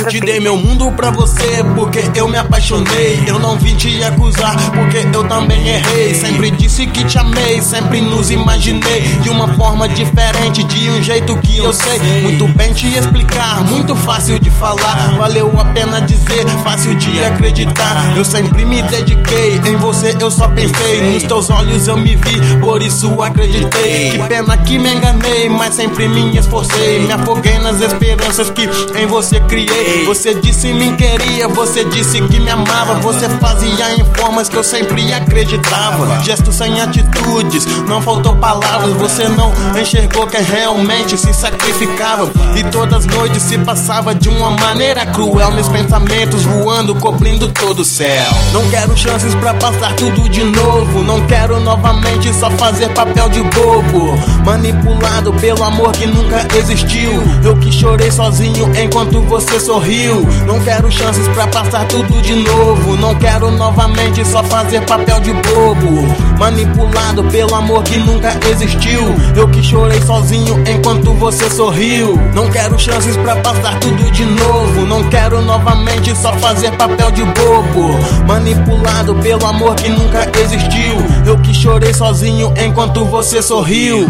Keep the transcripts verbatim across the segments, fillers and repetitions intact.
Te dei meu mundo pra você porque eu me apaixonei. Eu não vim te acusar porque eu também errei. Sempre disse que te amei, sempre nos imaginei de uma forma diferente, de um jeito que eu sei muito bem te explicar, muito fácil de falar. Valeu a pena dizer, fácil de acreditar. Eu sempre me dediquei, em você eu só pensei. Nos teus olhos eu me vi, por isso acreditei. Que pena que me enganei, mas sempre me esforcei. Me afoguei nas esperanças que em você criei. Você disse me queria, você disse que me amava. Você fazia em formas que eu sempre acreditava. Gestos sem atitudes, não faltou palavras. Você não enxergou quem realmente se sacrificava. E todas as noites se passava de uma maneira cruel. Meus pensamentos voando, cobrindo todo o céu. Não quero chances pra passar tudo de novo. Não quero novamente só fazer papel de bobo. Manipulado pelo amor que nunca existiu. Eu que chorei sozinho enquanto você sorriu. Não quero chances pra passar tudo de novo. Não quero novamente só fazer papel de bobo. Manipulado pelo amor que nunca existiu. Eu que chorei sozinho enquanto você sorriu. Não quero chances pra passar tudo de novo. Não quero novamente só fazer papel de bobo. Manipulado pelo amor que nunca existiu. Eu que chorei sozinho enquanto você sorriu.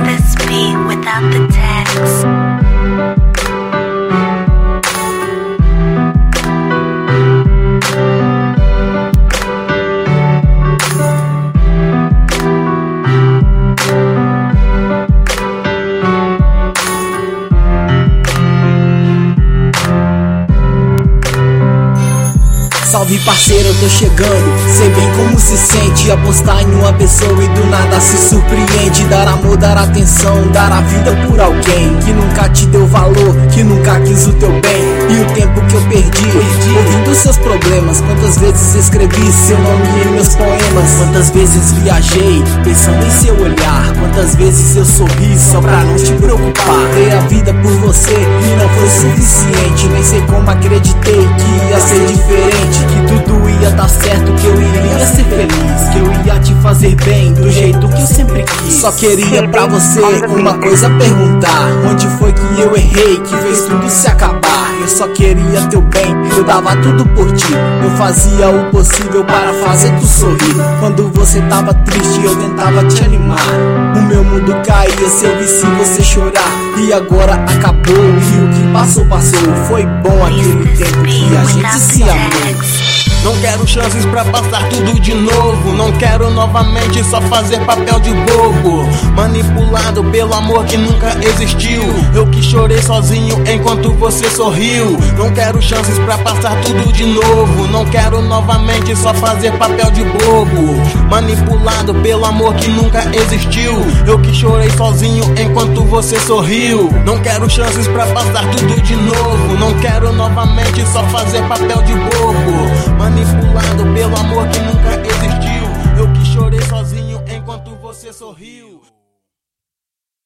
Salve parceiro, eu tô chegando. Sei bem como se sente apostar em uma pessoa e do nada se surpreende. Dar amor, dar atenção, dar a vida por alguém que nunca te deu valor, que nunca quis o teu bem. E o tempo que eu perdi, ouvindo seus problemas. Quantas vezes escrevi seu nome em meus poemas. Quantas vezes viajei, pensando em seu olhar. Quantas vezes eu sorri só pra não te preocupar. Dei a vida por você e não foi suficiente. Nem sei como acreditei que ia ser diferente, que tudo ia dar certo, que eu iria ser feliz, que eu ia te fazer bem do jeito que eu sempre quis. Só queria pra você uma coisa perguntar: onde foi que eu errei, que fez tudo se acabar? Eu só queria teu bem, eu dava tudo por ti. Eu fazia o possível para fazer tu sorrir. Quando você tava triste eu tentava te animar. O meu mundo caía se eu visse você chorar. E agora acabou, e o que passou, passou. Foi bom aquele tempo que a gente se amou. Não quero chances pra passar tudo de novo. Não quero novamente só fazer papel de bobo. Manipulado pelo amor que nunca existiu. Eu que chorei sozinho enquanto você sorriu. Não quero chances pra passar tudo de novo. Não quero novamente só fazer papel de bobo. Manipulado pelo amor que nunca existiu. Eu que chorei sozinho enquanto você sorriu. Não quero chances pra passar tudo de novo. Não quero novamente só fazer papel de bobo. Manipulado pelo amor que nunca existiu. Eu que chorei sozinho enquanto você sorriu.